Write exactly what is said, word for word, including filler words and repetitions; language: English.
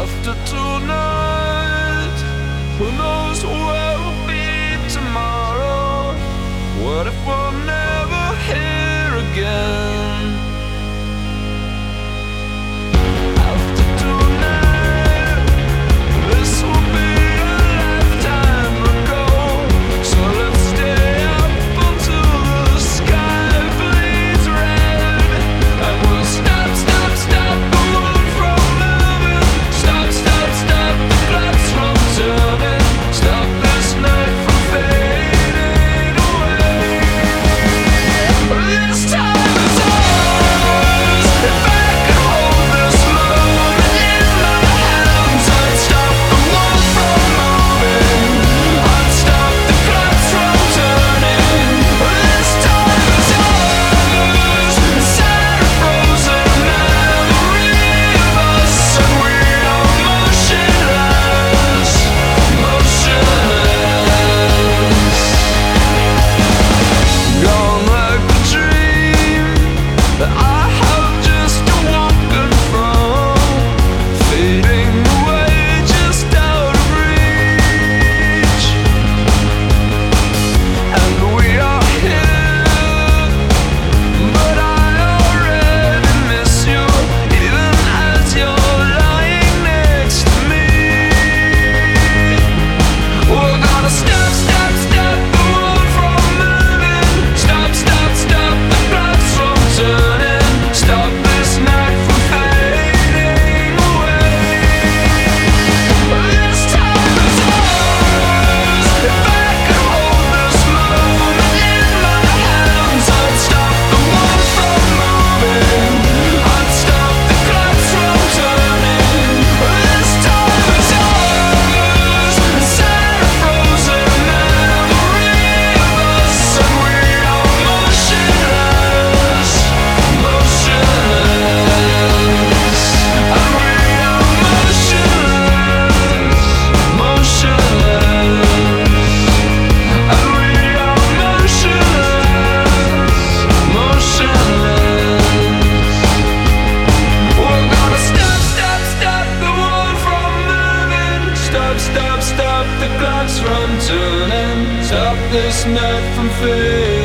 After tonight, who knows where we'll be tomorrow? What if we'll never hear again? After tonight, this will be a lifetime ago. So let's stay up until the sky bleeds red, and we'll stop, stop, stop the world from moving. Stop, stop, stop the clocks from turning. Stop this night from fading away. This time is ours. If I could hold this moment in my hands, I'd stop the world from moving. I'd stop the clocks from turning. This time is ours. Inside a frozen memory of us, and we are motionless, motionless. Gone like the dream that I have just awoken from, fading away just out of reach. And we are here, but I already miss you, even as you're lying next to me. We're gonna stop, stop, stop the world from moving. Stop, stop, stop the clocks from turning. Stop this night from fading away. This time is ours. If I could hold this moment in my hands, I'd stop the world from moving. I'd stop the clocks from turning. This time is ours. Inside a frozen memory of us, and we are motionless, motionless. And we are motionless, motionless. And we are motionless, motionless. We're gonna stop, stop, stop the world from moving. Stop, stop, stop the clocks from turning. Stop this night from fading.